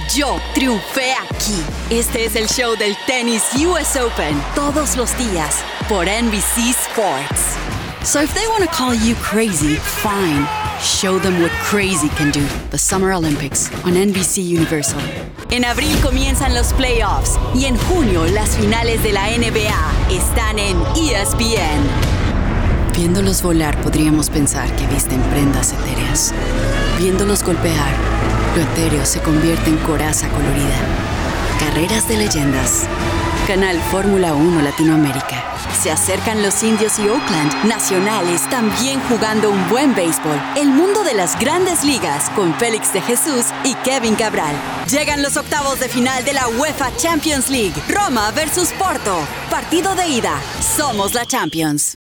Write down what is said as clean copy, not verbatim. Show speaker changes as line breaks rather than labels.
Yo triunfé aquí. Este es el show del tenis US Open. Todos los días por NBC Sports. So if they want to call you crazy, fine. Show them what crazy can do. The Summer Olympics on NBC Universal. En abril comienzan los playoffs y en junio las finales de la NBA están en ESPN. Viéndolos volar podríamos pensar que visten prendas etéreas. Viéndolos golpear, lo etéreo se convierte en coraza colorida. Carreras de leyendas. Canal Fórmula 1 Latinoamérica. Se acercan los Indios y Oakland, nacionales también jugando un buen béisbol. El mundo de las grandes ligas con Félix de Jesús y Kevin Cabral. Llegan los octavos de final de la UEFA Champions League. Roma versus Porto. Partido de ida. Somos la Champions.